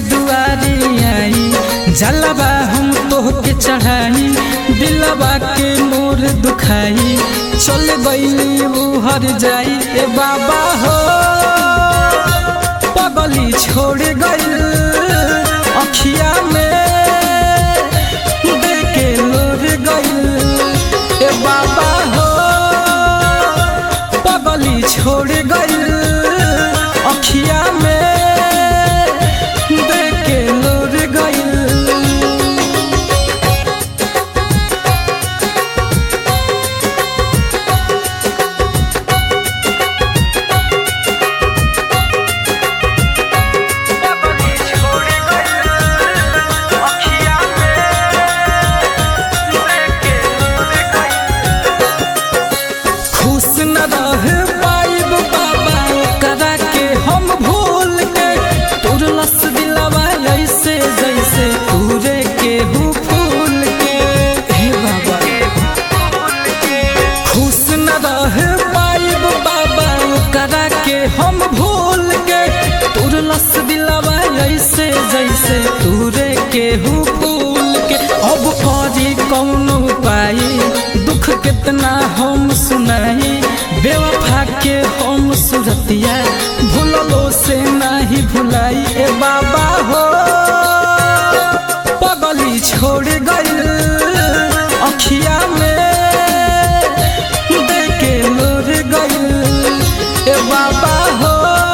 दुआरी आई, जलवा हम तोहके चढ़ाई, दिलवा के मोर दुखाई, चल गईली वो हर जाई। ए बाबा हो पगली छोड़ गई अखिया में देके लोर गई। ए बाबा हो पगली छोड़ गई अखिया में देके लोर गई। हम भूल के तुरलस दिलवा ऐसे जैसे तूरे के हूँ फूल के। अब करी कौन पाई दुख कितना हम सुनाई, बेवफा के हम सुरतिया भूलो से नहीं भुलाई। ए बाबा हो पगली छोड़ गई अखिया में देके लोर गई। ए बाबा हो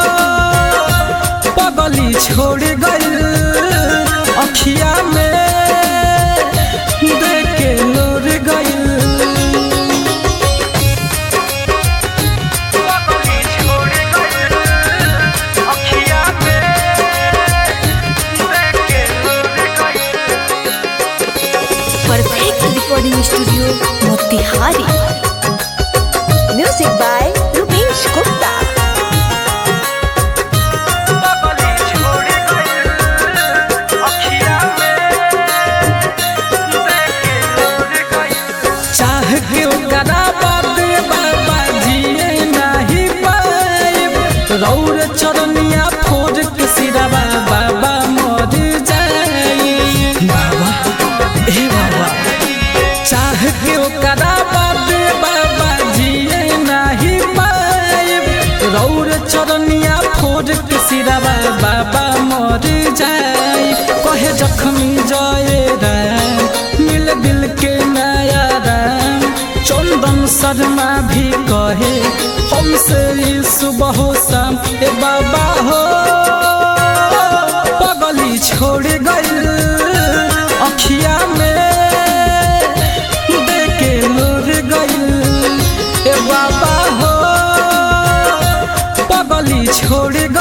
पगली छोड़ गई अखिया में देके लोर गई। Perfect recording studio Motihari. Music by Rupesh Gupta. चाह के ओकरा बादे बाबा जिए नहीं पाइब, रौर चरनिया फोड़ के सिरवा बाबा मर जाई। बाबा ए बाबा चाह के ओकरा बादे बाबा जिए नहीं पाइब, रौर चरनिया फोड़ के सिरवा बाबा मर जाई। कहे जख्मी जय राम मिल दिल के नया राम, चंदन शर्मा भी कहे हमसे सुबह शाम। ए बाबा हो पगली छोड़ गई अखिया में देके लोर गई। ए बाबा हो पगली छोड़ गई